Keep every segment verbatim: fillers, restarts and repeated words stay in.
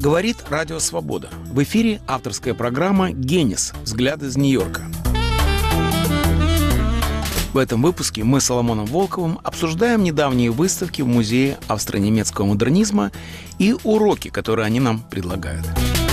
Говорит Радио Свобода. В эфире авторская программа «Генис. Взгляд из Нью-Йорка». В этом выпуске мы с Соломоном Волковым обсуждаем недавние выставки в Музее австро-немецкого модернизма и уроки, которые они нам предлагают.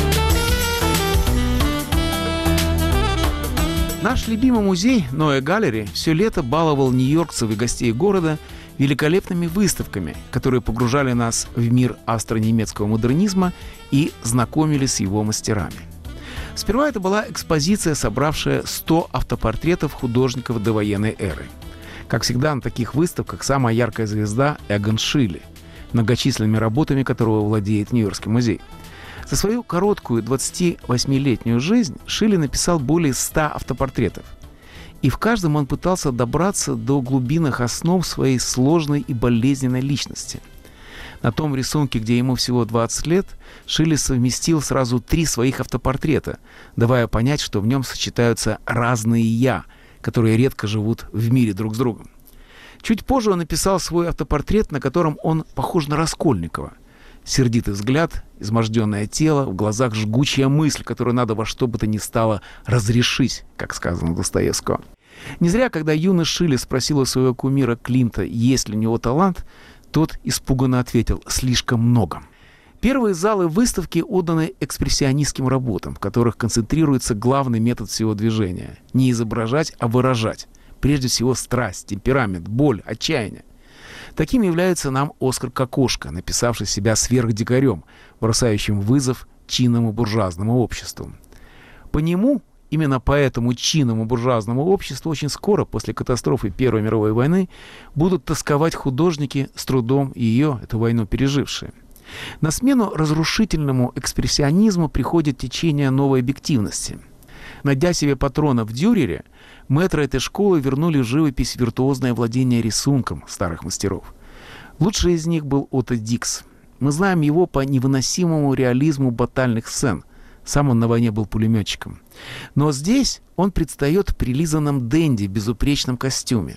Наш любимый музей Neue Galerie все лето баловал нью-йоркцев и гостей города великолепными выставками, которые погружали нас в мир австро-немецкого модернизма и знакомили с его мастерами. Сперва это была экспозиция, собравшая сто автопортретов художников довоенной эры. Как всегда на таких выставках самая яркая звезда Эгон Шиле, многочисленными работами которого владеет Нью-Йоркский музей. За свою короткую двадцативосьмилетнюю жизнь Шиле написал более ста автопортретов. И в каждом он пытался добраться до глубинных основ своей сложной и болезненной личности. На том рисунке, где ему всего двадцать лет, Шиле совместил сразу три своих автопортрета, давая понять, что в нем сочетаются разные «я», которые редко живут в мире друг с другом. Чуть позже он написал свой автопортрет, на котором он похож на Раскольникова. Сердитый взгляд, изможденное тело, в глазах жгучая мысль, которую надо во что бы то ни стало разрешить, как сказано у Достоевского. Не зря, когда юный Шиле спросил у своего кумира Климта, есть ли у него талант, тот испуганно ответил: «Слишком много». Первые залы выставки отданы экспрессионистским работам, в которых концентрируется главный метод всего движения – не изображать, а выражать. Прежде всего страсть, темперамент, боль, отчаяние. Таким является нам Оскар Кокошка, написавший себя сверхдикарем, бросающим вызов чинному буржуазному обществу. По нему, именно по этому чинному буржуазному обществу, очень скоро, после катастрофы Первой мировой войны, будут тосковать художники, с трудом ее, эту войну, пережившие. На смену разрушительному экспрессионизму приходит течение новой объективности. Найдя себе патрона в Дюрере, мэтры этой школы вернули в живопись виртуозное владение рисунком старых мастеров. Лучший из них был Отто Дикс. Мы знаем его по невыносимому реализму батальных сцен. Сам он на войне был пулеметчиком. Но здесь он предстает в прилизанном денди, безупречном костюме.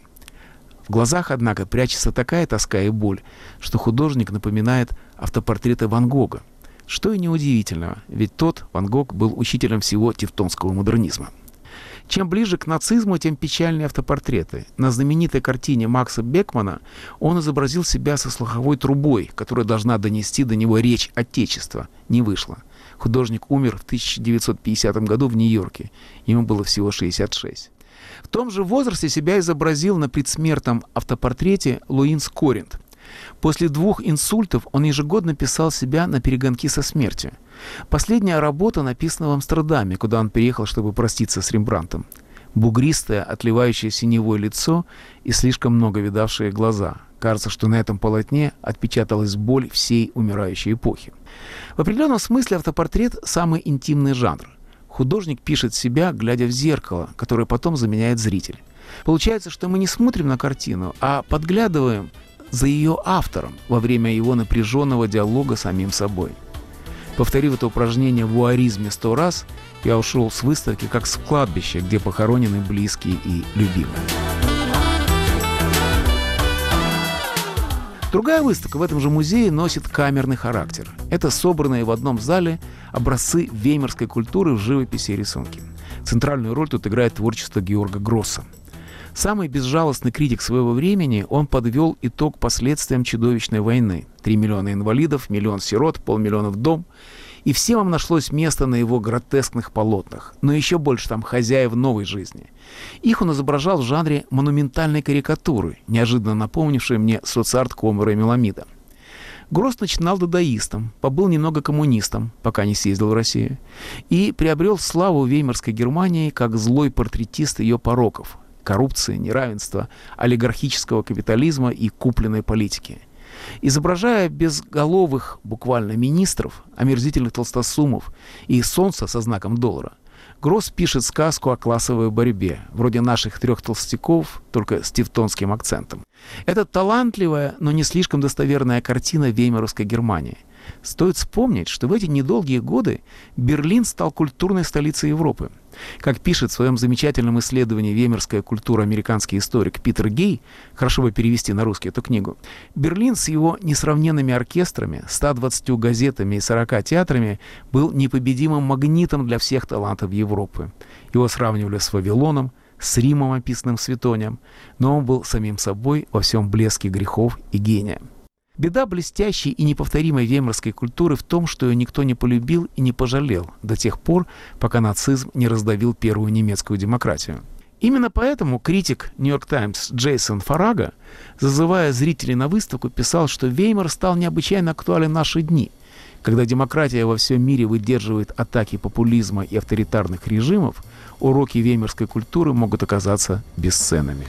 В глазах, однако, прячется такая тоска и боль, что художник напоминает автопортреты Ван Гога. Что и неудивительного, ведь тот, Ван Гог, был учителем всего тевтонского модернизма. Чем ближе к нацизму, тем печальнее автопортреты. На знаменитой картине Макса Бекмана он изобразил себя со слуховой трубой, которая должна донести до него речь Отечества. Не вышло. Художник умер в тысяча девятьсот пятидесятом году в Нью-Йорке. Ему было всего шестьдесят шесть. В том же возрасте себя изобразил на предсмертном автопортрете Луинс Коринт. После двух инсультов он ежегодно писал себя на перегонки со смертью. Последняя работа написана в Амстердаме, куда он приехал, чтобы проститься с Рембрандтом. Бугристое, отливающее синевой лицо и слишком много видавшие глаза. Кажется, что на этом полотне отпечаталась боль всей умирающей эпохи. В определенном смысле автопортрет – самый интимный жанр. Художник пишет себя, глядя в зеркало, которое потом заменяет зритель. Получается, что мы не смотрим на картину, а подглядываем за ее автором во время его напряженного диалога с самим собой. Повторив это упражнение в вуаризме сто раз, я ушел с выставки как с кладбища, где похоронены близкие и любимые. Другая выставка в этом же музее носит камерный характер. Это собранные в одном зале образцы веймарской культуры в живописи и рисунке. Центральную роль тут играет творчество Георга Гросса. Самый безжалостный критик своего времени, он подвел итог последствиям чудовищной войны. Три миллиона инвалидов, миллион сирот, полмиллиона вдов. И всем вам нашлось место на его гротескных полотнах. Но еще больше там хозяев новой жизни. Их он изображал в жанре монументальной карикатуры, неожиданно напомнившей мне соцарт Коммера и Меламида. Гросс начинал дадаистом, побыл немного коммунистом, пока не съездил в Россию, и приобрел славу веймарской Германии как злой портретист ее пороков – коррупции, неравенства, олигархического капитализма и купленной политики. Изображая безголовых буквально министров, омерзительных толстосумов и солнца со знаком доллара, Гросс пишет сказку о классовой борьбе, вроде наших трех толстяков, только с тевтонским акцентом. Это талантливая, но не слишком достоверная картина веймаровской Германии. Стоит вспомнить, что в эти недолгие годы Берлин стал культурной столицей Европы. Как пишет в своем замечательном исследовании «Веймарская культура» американский историк Питер Гей, хорошо бы перевести на русский эту книгу, Берлин с его несравненными оркестрами, ста двадцатью газетами и сорока театрами был непобедимым магнитом для всех талантов Европы. Его сравнивали с Вавилоном, с Римом, описанным в Светоне, но он был самим собой во всем блеске грехов и гения. Беда блестящей и неповторимой веймарской культуры в том, что ее никто не полюбил и не пожалел до тех пор, пока нацизм не раздавил первую немецкую демократию. Именно поэтому критик «Нью-Йорк Таймс» Джейсон Фарага, зазывая зрителей на выставку, писал, что Веймар стал необычайно актуален в наши дни, когда демократия во всем мире выдерживает атаки популизма и авторитарных режимов, уроки веймарской культуры могут оказаться бесценными.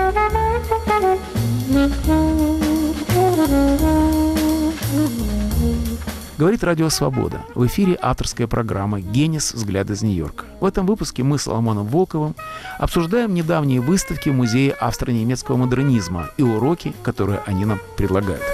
Говорит Радио Свобода. В эфире авторская программа «Генис. Взгляд из Нью-Йорка». В этом выпуске мы с Соломоном Волковым обсуждаем недавние выставки в Музее австро-немецкого модернизма и уроки, которые они нам предлагают.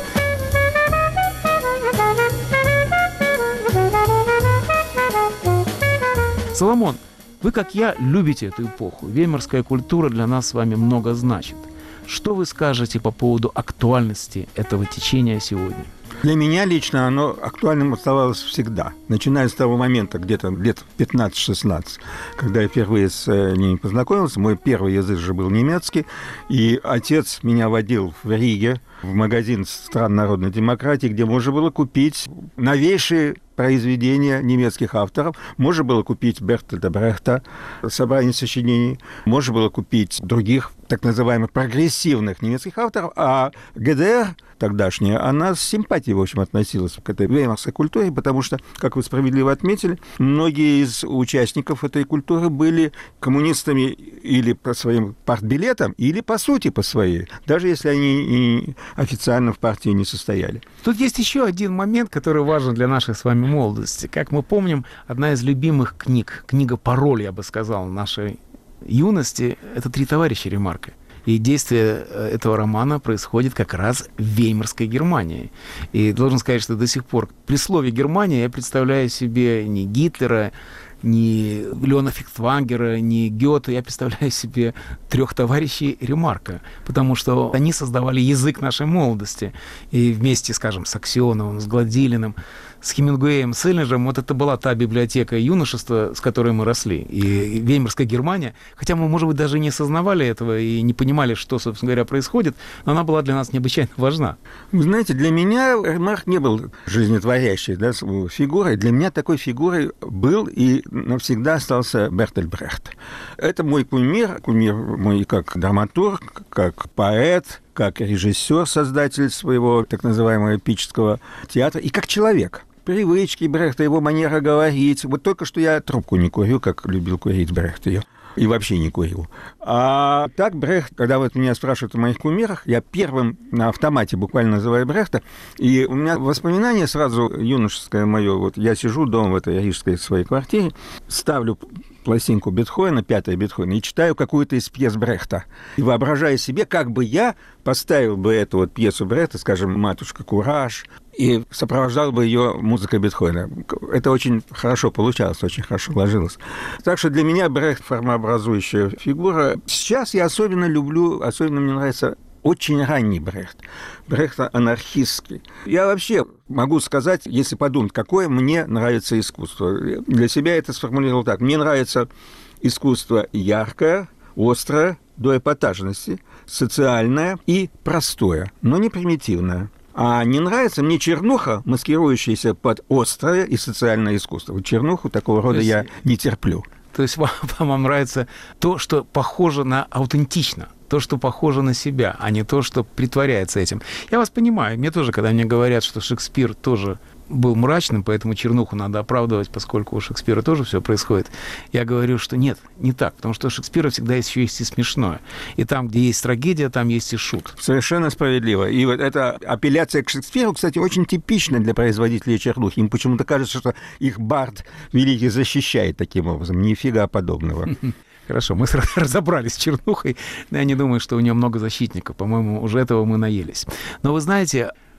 Соломон, вы, как я, любите эту эпоху. Веймарская культура для нас с вами много значит. Что вы скажете по поводу актуальности этого течения сегодня? Для меня лично оно актуальным оставалось всегда. Начиная с того момента, где-то лет пятнадцать-шестнадцать, когда я впервые с ними познакомился. Мой первый язык же был немецкий. И отец меня водил в Риге в магазин стран народной демократии, где можно было купить новейшие произведения немецких авторов. Можно было купить Бертольда Брехта, собрание сочинений. Можно было купить других так называемых прогрессивных немецких авторов. А ГДР тогдашняя, она с симпатией, в общем, относилась к этой веймарской культуре, потому что, как вы справедливо отметили, многие из участников этой культуры были коммунистами или по своим партбилетам, или по сути по своей, даже если они и официально в партии не состояли. Тут есть еще один момент, который важен для нашей с вами молодости. Как мы помним, одна из любимых книг, книга-пароль, я бы сказал, нашей юности, это «Три товарища» Ремарка. И действие этого романа происходит как раз в Веймарской Германии. И должен сказать, что до сих пор при слове «Германия» я представляю себе не Гитлера, ни Леона Фихтвангера, ни Гёте, я представляю себе трех товарищей Ремарка, потому что они создавали язык нашей молодости. И вместе, скажем, с Аксеновым, с Гладилиным, с Хемингуэем, с Эллинджером, вот это была та библиотека юношества, с которой мы росли. И Веймарская Германия, хотя мы, может быть, даже не осознавали этого и не понимали, что, собственно говоря, происходит, но она была для нас необычайно важна. Вы знаете, для меня Ремарк не был жизнетворящей, да, фигурой. Для меня такой фигурой был и навсегда остался Бертольд Брехт. Это мой кумир, кумир мой как драматург, как поэт, как режиссер, создатель своего так называемого эпического театра, и как человек. Привычки Брехта, его манера говорить. Вот только что я трубку не курю, как любил курить Брехт ее. И вообще не курил. А так Брехт, когда вот меня спрашивают о моих кумирах, я первым на автомате буквально называю Брехта, и у меня воспоминание сразу юношеское мое, вот я сижу дома в этой рижской своей квартире, ставлю пластинку Бетховена, пятая Бетховена, и читаю какую-то из пьес Брехта. И воображаю себе, как бы я поставил бы эту вот пьесу Брехта, скажем, «Матушка Кураж», и сопровождал бы ее музыкой Бетховена. Это очень хорошо получалось, очень хорошо ложилось. Так что для меня Брехт формообразующая фигура. Сейчас я особенно люблю, особенно мне нравится очень ранний Брехт. Брехт анархистский. Я вообще могу сказать, если подумать, какое мне нравится искусство. Для себя это сформулировал так. Мне нравится искусство яркое, острое, до эпатажности, социальное и простое, но не примитивное. А не нравится мне чернуха, маскирующаяся под острое и социальное искусство. Вот чернуху такого рода я не терплю. То есть вам, вам нравится то, что похоже на аутентично, то, что похоже на себя, а не то, что притворяется этим. Я вас понимаю. Мне тоже, когда мне говорят, что Шекспир тоже был мрачным, поэтому чернуху надо оправдывать, поскольку у Шекспира тоже все происходит. Я говорю, что нет, не так, потому что у Шекспира всегда еще есть и смешное. И там, где есть трагедия, там есть и шут. Совершенно справедливо. И вот эта апелляция к Шекспиру, кстати, очень типична для производителей чернухи. Им почему-то кажется, что их бард великий защищает таким образом. Нифига подобного. Хорошо, мы разобрались с чернухой, но я не думаю, что у нее много защитников. По-моему, уже этого мы наелись. Но вы знаете,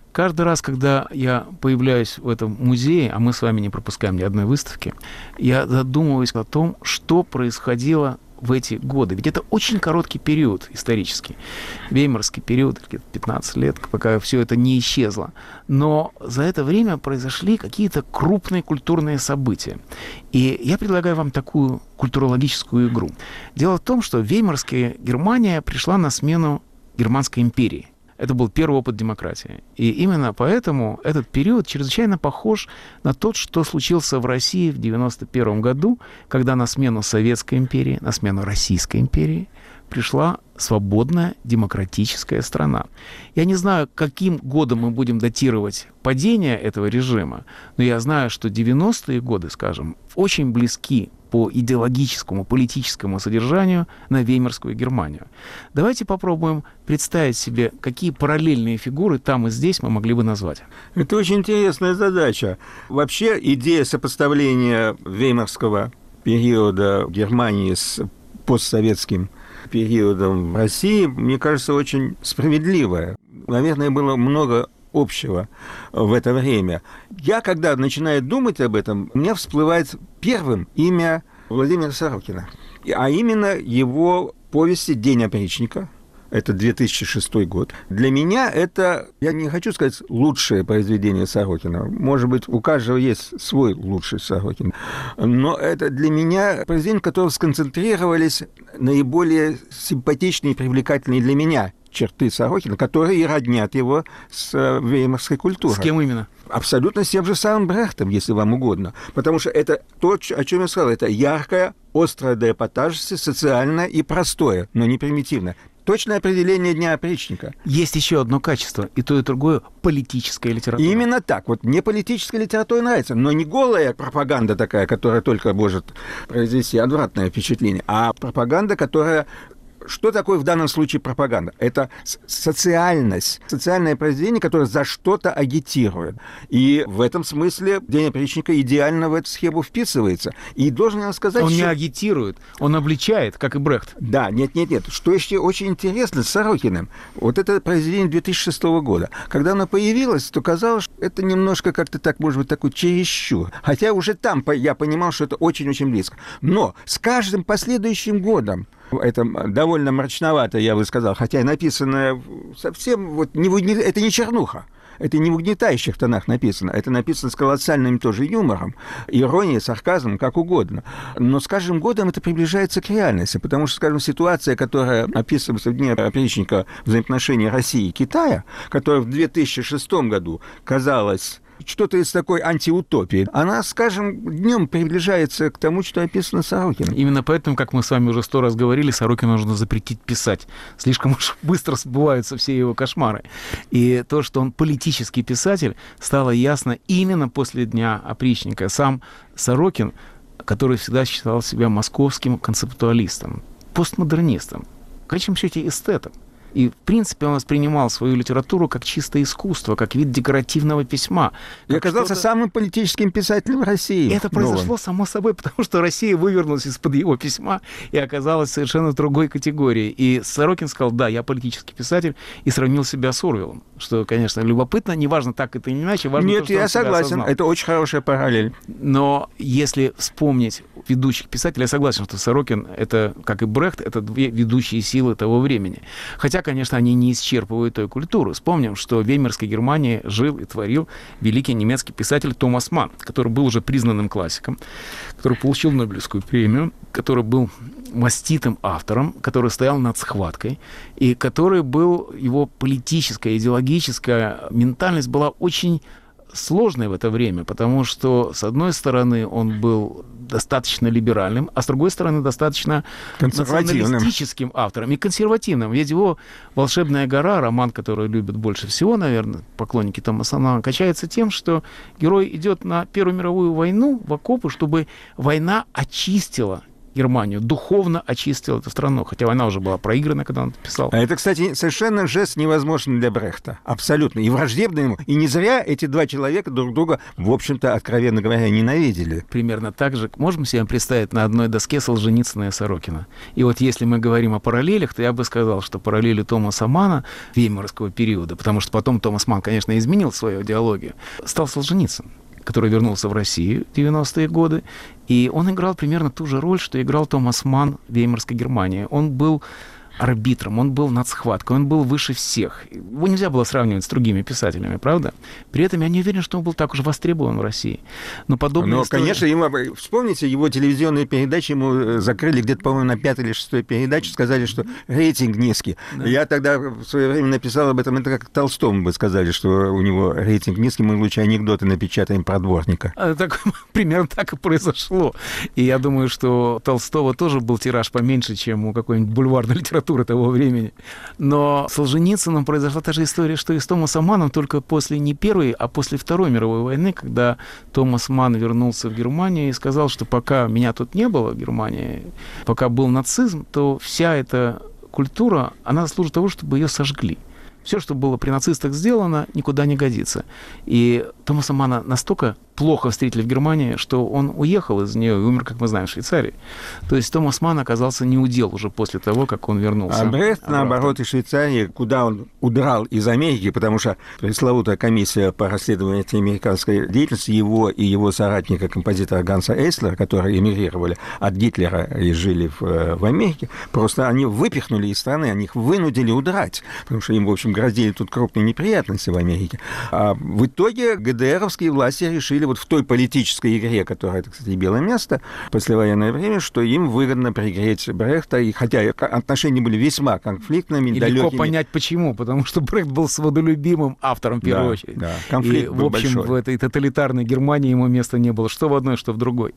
Каждый раз, когда я появляюсь в этом музее, а мы с вами не пропускаем ни одной выставки, я задумываюсь о том, что происходило в эти годы. Ведь это очень короткий период исторический. Веймарский период, где-то пятнадцать лет, пока все это не исчезло. Но за это время произошли какие-то крупные культурные события. И я предлагаю вам такую культурологическую игру. Дело в том, что Веймарская Германия пришла на смену Германской империи. Это был первый опыт демократии. И именно поэтому этот период чрезвычайно похож на тот, что случился в России в девяносто первом году, когда на смену Советской империи, на смену Российской империи пришла свободная демократическая страна. Я не знаю, каким годом мы будем датировать падение этого режима, но я знаю, что девяностые годы, скажем, очень близки по идеологическому, политическому содержанию на Веймарскую Германию. Давайте попробуем представить себе, какие параллельные фигуры там и здесь мы могли бы назвать. Это очень интересная задача. Вообще идея сопоставления веймарского периода Германии с постсоветским периодом России, мне кажется, очень справедливая. Наверное, было много общего в это время. Я, когда начинаю думать об этом, у меня всплывает первым имя Владимира Сорокина, а именно его повести «День опричника». Это две тысячи шестой год. Для меня это, я не хочу сказать, лучшее произведение Сорокина. Может быть, у каждого есть свой лучший Сорокин. Но это для меня произведение, в котором сконцентрировались наиболее симпатичные и привлекательные для меня черты Сорокина, которые и роднят его с веймарской культурой. С кем именно? Абсолютно с тем же самым Брехтом, если вам угодно. Потому что это то, о чем я сказал, это яркое, острое до эпатажности, социальное и простое, но не примитивное. Точное определение Дня опричника. Есть еще одно качество, и то, и другое – политическая литература. Именно так. Вот мне политическая литература нравится, но не голая пропаганда такая, которая только может произвести отвратное впечатление, а пропаганда, которая... Что такое в данном случае пропаганда? Это социальность, социальное произведение, которое за что-то агитирует. И в этом смысле День опричника идеально в эту схему вписывается. И должен я сказать, он что... не агитирует, он обличает, как и Брехт. Да, нет-нет-нет. Что еще очень интересно с Сорокиным, вот это произведение две тысячи шестого года. Когда оно появилось, то казалось, что это немножко как-то так, может быть, такой чересчур. Хотя уже там я понимал, что это очень-очень близко. Но с каждым последующим годом это довольно мрачновато, я бы сказал, хотя и написано совсем... Вот, не, это не чернуха. Это не в угнетающих тонах написано. Это написано с колоссальным тоже юмором, иронией, сарказмом, как угодно. Но с каждым годом это приближается к реальности, потому что, скажем, ситуация, которая описывается в Дне опричника в взаимоотношении России и Китая, которая в две тысячи шестом году казалась что-то из такой антиутопии, она, скажем, днем приближается к тому, что описано Сорокиным. Именно поэтому, как мы с вами уже сто раз говорили, Сорокину нужно запретить писать. Слишком уж быстро сбываются все его кошмары. И то, что он политический писатель, стало ясно именно после Дня опричника. Сам Сорокин, который всегда считал себя московским концептуалистом, постмодернистом, в конечном счете эстетом. И, в принципе, он воспринимал свою литературу как чистое искусство, как вид декоративного письма. И оказался что-то... самым политическим писателем России. Это произошло новым. Само собой, потому что Россия вывернулась из-под его письма и оказалась совершенно другой категорией. И Сорокин сказал, да, я политический писатель, и сравнил себя с Орвеллом. Что, конечно, любопытно, неважно, так это или иначе, важно Нет, то, что я он себя согласен, осознал. Это очень хорошая параллель. Но если вспомнить ведущих писателей, я согласен, что Сорокин, это, как и Брехт, это две ведущие силы того времени. Хотя, конечно, они не исчерпывают той культуры. Вспомним, что в Веймарской Германии жил и творил великий немецкий писатель Томас Манн, который был уже признанным классиком, который получил Нобелевскую премию, который был маститым автором, который стоял над схваткой, и который был, его политическая, идеологическая ментальность была очень сложной в это время, потому что, с одной стороны, он был достаточно либеральным, а с другой стороны, достаточно националистическим автором и консервативным. Ведь его «Волшебная гора», роман, который любят больше всего, наверное, поклонники Томаса Манна, качается тем, что герой идет на Первую мировую войну в окопы, чтобы война очистила Германию, духовно очистил эту страну, хотя война уже была проиграна, когда он это писал. А это, кстати, совершенно жест невозможный для Брехта. Абсолютно. И враждебный ему. И не зря эти два человека друг друга, в общем-то, откровенно говоря, ненавидели. Примерно так же можем себе представить на одной доске Солженицына и Сорокина. И вот если мы говорим о параллелях, то я бы сказал, что параллели Томаса Манна веймарского периода, потому что потом Томас Манн, конечно, изменил свою идеологию, стал Солженицын, который вернулся в Россию в девяностые годы, и он играл примерно ту же роль, что играл Томас Манн в веймарской Германии. Он был арбитром, он был над схваткой, он был выше всех. Его нельзя было сравнивать с другими писателями, правда? При этом я не уверен, что он был так уж востребован в России. Но подобные Но, истории... конечно, ему, вспомните, его телевизионные передачи ему закрыли где-то, по-моему, на пятой или шестой передаче, сказали, что рейтинг низкий. Да. Я тогда в свое время написал об этом, это как Толстому бы сказали, что у него рейтинг низкий, мы лучше анекдоты напечатаем про дворника. А, так, примерно так и произошло. И я думаю, что у Толстого тоже был тираж поменьше, чем у какой-нибудь бульварной литературы того времени. Но с Солженицыным произошла та же история, что и с Томасом Манном, только после не Первой, а после Второй мировой войны, когда Томас Манн вернулся в Германию и сказал, что пока меня тут не было в Германии, пока был нацизм, то вся эта культура, она заслужит того, чтобы ее сожгли. Все, что было при нацистах сделано, никуда не годится. И Томаса Манна настолько плохо встретили в Германии, что он уехал из нее и умер, как мы знаем, в Швейцарии. То есть Томас Манн оказался неудел уже после того, как он вернулся. А Брехт, наоборот, из Швейцарии, куда он удрал из Америки, потому что пресловутая комиссия по расследованию американской деятельности, его и его соратника, композитора Ганса Эйслера, которые эмигрировали от Гитлера и жили в, в Америке, просто они выпихнули из страны, они их вынудили удрать, потому что им, в общем, грозили тут крупные неприятности в Америке. А в итоге ГДРовские власти решили вот в той политической игре, которая, это, кстати, белое место, послевоенное время, что им выгодно пригреть Брехта, и хотя отношения были весьма конфликтными, и далекими. Легко понять, почему, потому что Брехт был свободолюбимым автором, в первую да, очередь. Да, конфликт и, был в общем, большой. В этой тоталитарной Германии ему места не было, что в одной, что в другой.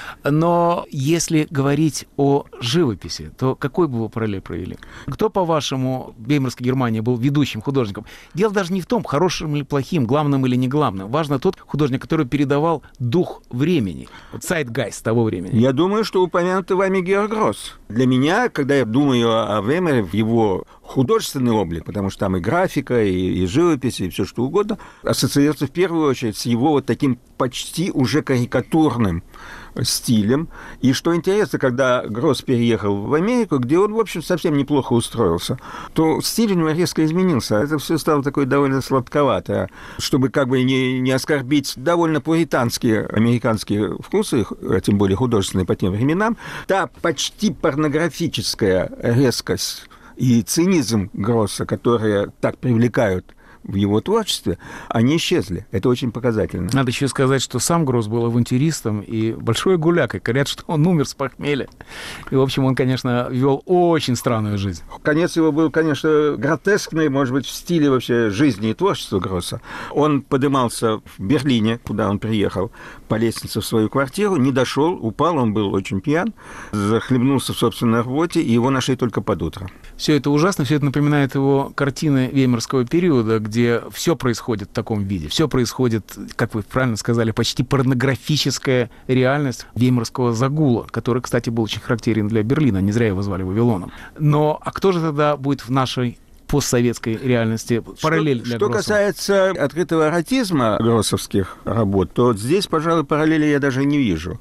Но если говорить о живописи, то какой бы вы параллель провели? Кто, по-вашему, в веймарской Германии был ведущим художником? Дело даже не в том, хорошим или плохим, главным или не главным. Важно тот художник, который передавал дух времени, цайтгайст того времени. Я думаю, что упомянутый вами Георг Гросс. Для меня, когда я думаю о Веймаре, в его художественный облик, потому что там и графика, и, и живопись, и все что угодно, ассоциируется в первую очередь с его вот таким почти уже карикатурным стилем. И что интересно, когда Гросс переехал в Америку, где он, в общем, совсем неплохо устроился, то стиль у него резко изменился. Это все стало такое довольно сладковато. Чтобы как бы не, не оскорбить довольно пуританские американские вкусы, тем более художественные по тем временам, та почти порнографическая резкость и цинизм Гросса, которые так привлекают в его творчестве, они исчезли. Это очень показательно. Надо еще сказать, что сам Гросс был авантюристом и большой гуляк, и говорят, что он умер с похмелья. И, в общем, он, конечно, вел очень странную жизнь. Конец его был, конечно, гротескный, может быть, в стиле вообще жизни и творчества Гросса. Он поднимался в Берлине, куда он приехал, по лестнице в свою квартиру, не дошел, упал, он был очень пьян, захлебнулся в собственной рвоте, и его нашли только под утро. Все это ужасно, все это напоминает его картины веймарского периода, где все происходит в таком виде. Все происходит, как вы правильно сказали, почти порнографическая реальность веймарского загула, который, кстати, был очень характерен для Берлина. Не зря его звали Вавилоном. Но а кто же тогда будет в нашей постсоветской реальности параллель что, для Что Гросса? касается открытого эротизма гроссовских работ, то здесь, пожалуй, параллели я даже не вижу.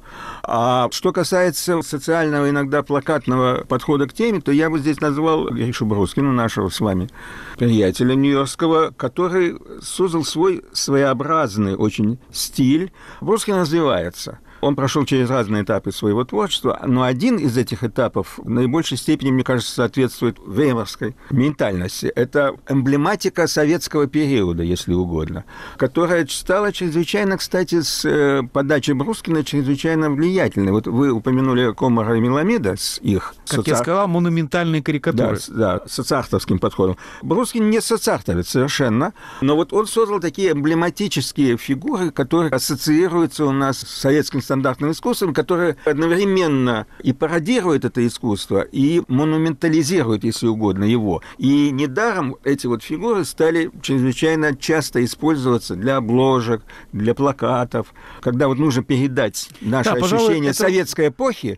А что касается социального, иногда плакатного подхода к теме, то я бы здесь назвал Гришу Брускина, нашего с вами приятеля нью-йоркского, который создал свой своеобразный очень стиль. Брускин развивается. Он прошел через разные этапы своего творчества, но один из этих этапов в наибольшей степени, мне кажется, соответствует веймарской ментальности. Это эмблематика советского периода, если угодно, которая стала чрезвычайно, кстати, с подачи Брускина, чрезвычайно влиятельной. Вот вы упомянули Комара и Меламеда с их... Как соци... я сказал, монументальные карикатуры. Да, да, социартовским подходом. Брускин не социартовец совершенно, но вот он создал такие эмблематические фигуры, которые ассоциируются у нас с советским стандартным искусством, которое одновременно и пародирует это искусство, и монументализирует, если угодно, его. И недаром эти вот фигуры стали чрезвычайно часто использоваться для обложек, для плакатов. Когда вот нужно передать наше да, ощущение пожалуй, это... советской эпохи,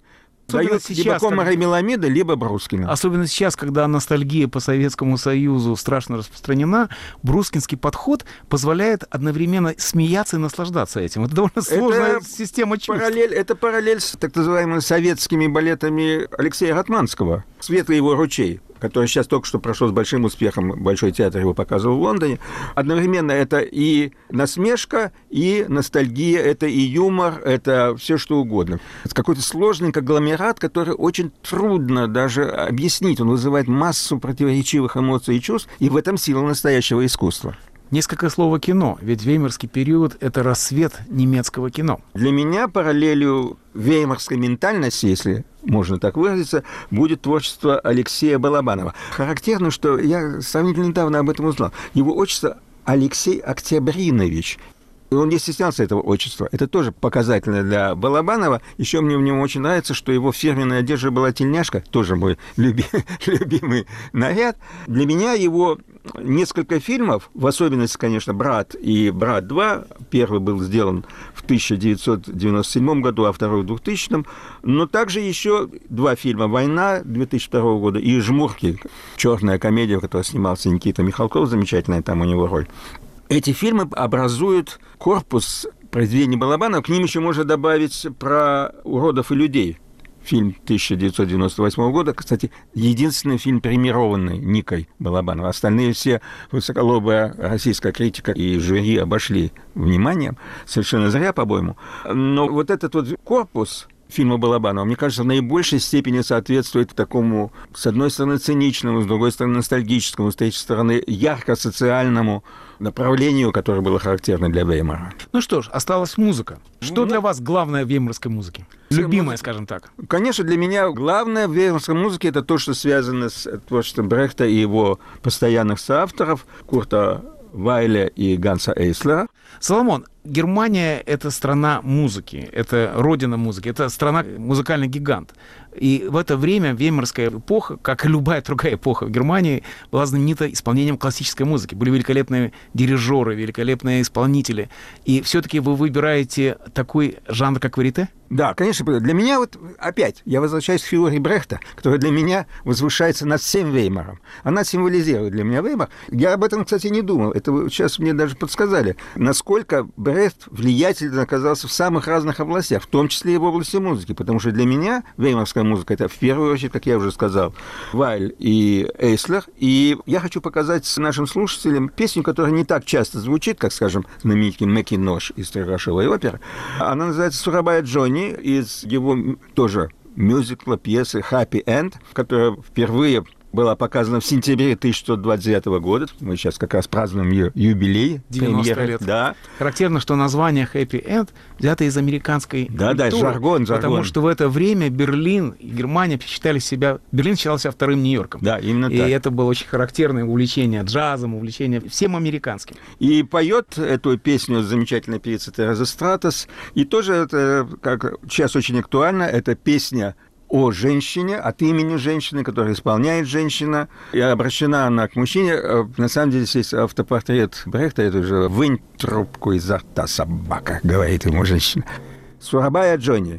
Дают либо Комара и Меламида, либо Брускина. Особенно сейчас, когда ностальгия по Советскому Союзу страшно распространена, брускинский подход позволяет одновременно смеяться и наслаждаться этим. Это довольно сложная это система чувств. Параллель, это параллель с так называемыми советскими балетами Алексея Ратманского «Светлый его ручей», который сейчас только что прошел с большим успехом, Большой театр его показывал в Лондоне. Одновременно это и насмешка, и ностальгия, это и юмор, это все что угодно. Это какой-то сложный конгломерат, который очень трудно даже объяснить. Он вызывает массу противоречивых эмоций и чувств, и в этом сила настоящего искусства. Несколько слов о кино, ведь веймарский период — это рассвет немецкого кино. Для меня параллелью веймарской ментальности, если можно так выразиться, будет творчество Алексея Балабанова. Характерно, что я сравнительно недавно об этом узнал. Его отчество Алексей Октябринович. И он не стеснялся этого отчества. Это тоже показательно для Балабанова. Еще мне в нем очень нравится, что его фирменная одежда была тельняшка, тоже мой люби, любимый наряд. Для меня его несколько фильмов, в особенности, конечно, «Брат» и «Брат два», первый был сделан в тысяча девятьсот девяносто седьмом году, а второй в двухтысячном, но также еще два фильма «Война» две тысячи второго года и «Жмурки», черная комедия, в которой снимался Никита Михалков, замечательная там у него роль. Эти фильмы образуют корпус произведений Балабанова. К ним еще можно добавить про уродов и людей. Фильм тысяча девятьсот девяносто восьмого года, кстати, единственный фильм, премированный Никой Балабанова. Остальные все высоколобая российская критика и жюри обошли вниманием. Совершенно зря, по-моему. Но вот этот вот корпус фильма Балабанова, мне кажется, в наибольшей степени соответствует такому, с одной стороны, циничному, с другой стороны, ностальгическому, с третьей стороны, ярко-социальному направлению, которое было характерно для Веймара. Ну что ж, осталась музыка. Что ну, для вас главное в веймарской музыке? Любимое, музыка, скажем так. Конечно, для меня главное в веймарской музыке — это то, что связано с творчеством Брехта и его постоянных соавторов Курта Вайля и Ганса Эйслера. Соломон, Германия — это страна музыки, это родина музыки, это страна музыкальный гигант. И в это время веймарская эпоха, как и любая другая эпоха в Германии, была знаменита исполнением классической музыки. Были великолепные дирижеры, великолепные исполнители. И все-таки вы выбираете такой жанр, как варьете? Да, конечно. Для меня вот опять я возвращаюсь к фигуре Брехта, которая для меня возвышается над всем Веймаром. Она символизирует для меня Веймар. Я об этом, кстати, не думал. Это сейчас мне даже подсказали, насколько Брехт влиятельно оказался в самых разных областях, в том числе и в области музыки. Потому что для меня веймарская музыка — это в первую очередь, как я уже сказал, Вайль и Эйслер. И я хочу показать нашим слушателям песню, которая не так часто звучит, как, скажем, знаменитый Макинош из «Строгашевой оперы». Она называется «Сурабая Джонни», из его тоже мюзикла, пьесы «Happy End», которая впервые была показана в сентябре тысяча девятьсот двадцать девятого года. Мы сейчас как раз празднуем ее юбилей. девяносто лет. Да. Характерно, что название «Happy End» взято из американской да, культуры. Да, жаргон, жаргон. Потому что в это время Берлин и Германия считали себя... Берлин считался вторым Нью-Йорком. Да, именно и так. И это было очень характерное увлечение джазом, увлечение всем американским. И поет эту песню замечательная певица Тереза Стратос. И тоже это, как сейчас очень актуально, это песня о женщине, от имени женщины, которую исполняет женщина, и обращена она к мужчине. На самом деле здесь автопортрет Брехта, это уже «Вынь трубку изо рта, собака», говорит ему женщина. Сурабая Джонни.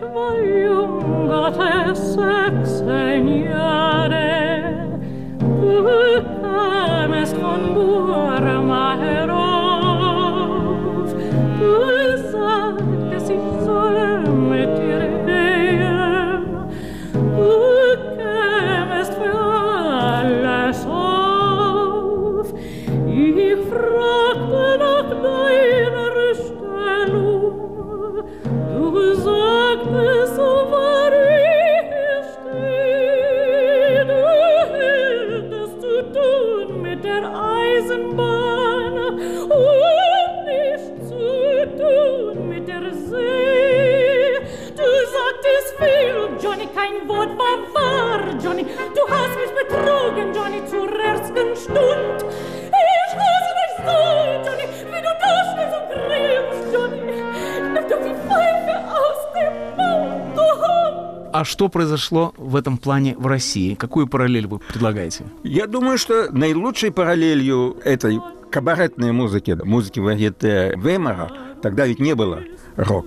А что произошло в этом плане в России? Какую параллель вы предлагаете? Я думаю, что наилучшей параллелью этой кабаретной музыки, музыки варьете Веймара, тогда ведь не было рока.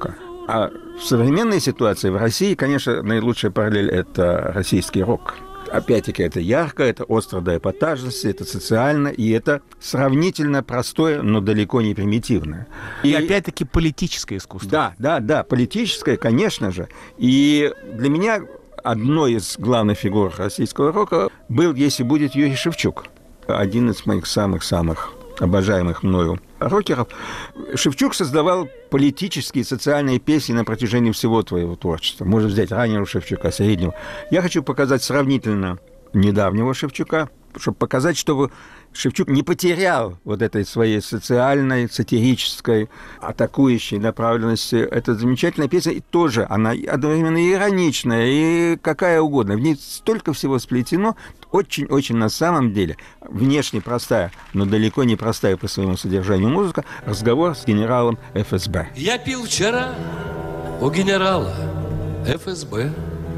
А в современной ситуации в России, конечно, наилучшая параллель – это российский рок. Опять-таки, это ярко, это остро до эпатажности, это социально, и это сравнительно простое, но далеко не примитивное. И, и опять-таки политическое искусство. Да, да, да, политическое, конечно же. И для меня одной из главных фигур российского рока был, если будет, Юрий Шевчук. Один из моих самых-самых обожаемых мною рокеров. Шевчук создавал политические и социальные песни на протяжении всего твоего творчества. Можно взять раннего Шевчука, среднего. Я хочу показать сравнительно недавнего Шевчука, чтобы показать, что Шевчук не потерял вот этой своей социальной, сатирической, атакующей направленности. Это замечательная песня, и тоже она одновременно ироничная, и какая угодно. В ней столько всего сплетено, очень-очень на самом деле внешне простая, но далеко не простая по своему содержанию музыка, разговор с генералом эф эс бэ. Я пил вчера у генерала эф эс бэ.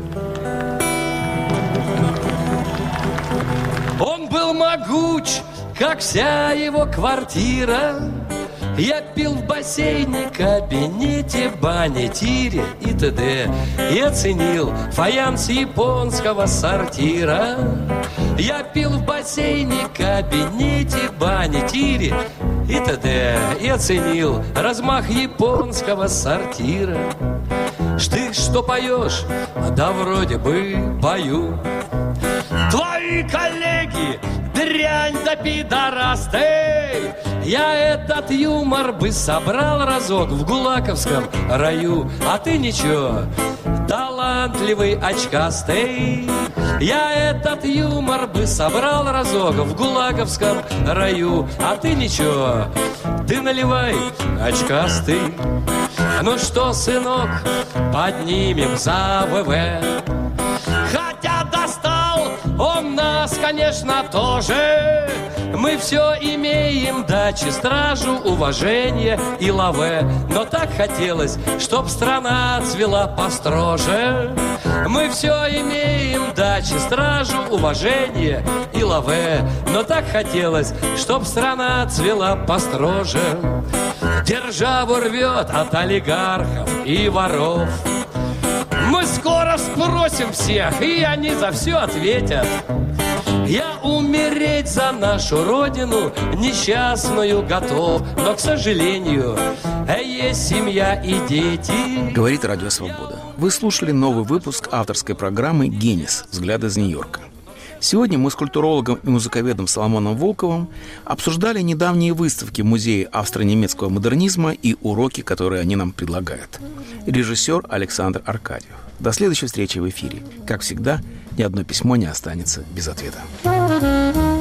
Он был могуч, как вся его квартира. Я пил в бассейне, кабинете, бане, тире и т.д. И оценил фаянс японского сортира. Я пил в бассейне, кабинете, бане, тире и т.д. И оценил размах японского сортира. Ты что поешь? Да вроде бы пою. Твои коллеги дрянь да пидорасты. Я этот юмор бы собрал разок в гулаковском раю. А ты ничего, талантливый очкастый. Я этот юмор бы собрал разок в гулаковском раю. А ты ничего, ты наливай, очкастый. Ну что, сынок, поднимем за вэ вэ. Хотя достал он нас, конечно, тоже. Мы все имеем, дачи, стражу, уважение и лаве. Но так хотелось, чтоб страна цвела построже. Мы все имеем, дачи, стражу, уважение и лаве. Но так хотелось, чтоб страна цвела построже. Державу рвет от олигархов и воров. Мы скоро спросим всех, и они за все ответят. Я умереть за нашу родину несчастную готов. Но, к сожалению, есть семья и дети. Говорит Радио Свобода. Вы слушали новый выпуск авторской программы «Генис. Взгляд из Нью-Йорка». Сегодня мы с культурологом и музыковедом Соломоном Волковым обсуждали недавние выставки в Музее австро-немецкого модернизма и уроки, которые они нам предлагают. Режиссер Александр Аркадьев. До следующей встречи в эфире. Как всегда, ни одно письмо не останется без ответа.